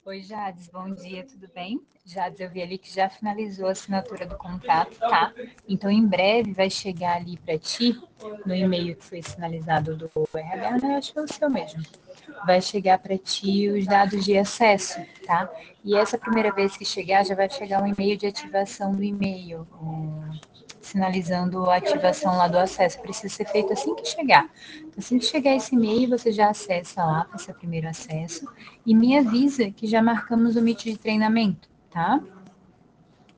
Oi, Jades, bom dia, tudo bem? Jades, eu vi ali que já finalizou a assinatura do contrato, tá? Então, em breve vai chegar ali para ti, no e-mail que foi sinalizado do RH, né? Acho que é o seu mesmo. Vai chegar para ti os dados de acesso, tá? E essa primeira vez que chegar, já vai chegar um e-mail de ativação do e-mail, sinalizando a ativação lá do acesso. Precisa ser feito assim que chegar. Então, assim que chegar esse e-mail, você já acessa lá para esse primeiro acesso e me avisa que já marcamos o Meet de treinamento, tá?